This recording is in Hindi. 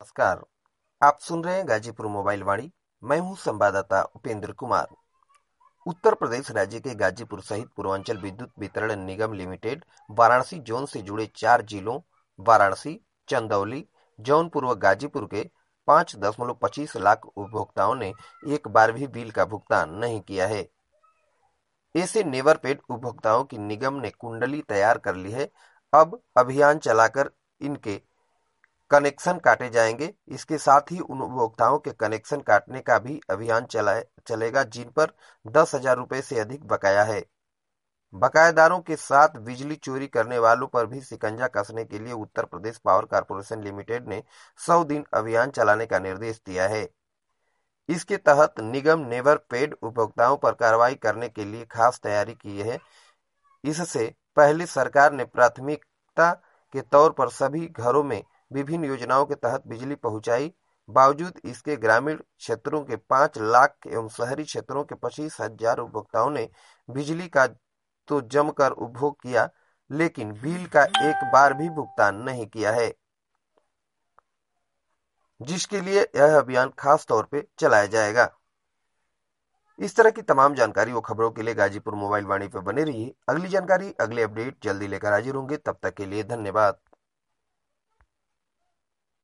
नमस्कार। आप सुन रहे हैं गाजीपुर मोबाइल वाणी। मैं हूं संवाददाता उपेंद्र कुमार। उत्तर प्रदेश राज्य के गाजीपुर सहित पूर्वांचल विद्युत वितरण निगम लिमिटेड वाराणसी जोन से जुड़े 4 जिलों वाराणसी, चंदौली, जौनपुर व गाजीपुर के 5.25 लाख उपभोक्ताओं ने एक बार भी बिल का भुगतान नहीं किया है। ऐसे नेवर पेड उपभोक्ताओं की निगम ने कुंडली तैयार कर ली है। अब अभियान चलाकर इनके कनेक्शन काटे जाएंगे। इसके साथ ही उन उपभोक्ताओं के कनेक्शन काटने का भी अभियान चलेगा जिन पर 10,000 रुपए से अधिक बकाया है। बकायादारों के साथ बिजली चोरी करने वालों पर भी शिकंजा कसने के लिए Uttar Pradesh power corporation limited ने 100 दिन अभियान चलाने का निर्देश दिया है। इसके तहत निगम नेवर पेड उपभोक्ताओं पर कार्रवाई करने के लिए खास तैयारी की है। इससे पहले सरकार ने प्राथमिकता के तौर पर सभी घरों में विभिन्न योजनाओं के तहत बिजली पहुंचाई। बावजूद इसके ग्रामीण क्षेत्रों के 5 लाख एवं शहरी क्षेत्रों के 25,000 उपभोक्ताओं ने बिजली का तो जमकर उपभोग किया, लेकिन बिल का एक बार भी भुगतान नहीं किया है, जिसके लिए यह अभियान खास तौर पे चलाया जाएगा। इस तरह की तमाम जानकारी व खबरों के लिए गाजीपुर मोबाइल वाणी पर बने रहिए। अगली जानकारी, अगले अपडेट जल्दी लेकर हाजिर होंगे। तब तक के लिए धन्यवाद।